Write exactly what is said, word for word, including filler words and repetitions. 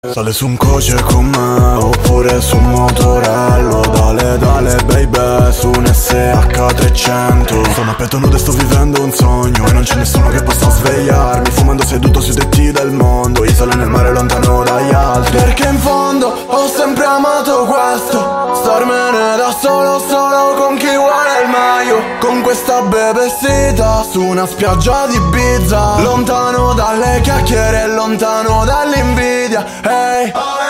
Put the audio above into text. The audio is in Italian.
Sale su un coce con me oppure su un motorello. Dale dale baby su un S H trecento. Sono a petto nudo e sto vivendo un sogno e non c'è nessuno che possa svegliarmi, fumando seduto sui tetti del mondo, isole nel mare lontano dagli altri. Perché in fondo ho sempre amato questo, starmene da solo solo con chi vuole il meglio. Con questa bebesita su una spiaggia di Ibiza, lontano dalle chiacchiere, lontano dall'invidia. Hey,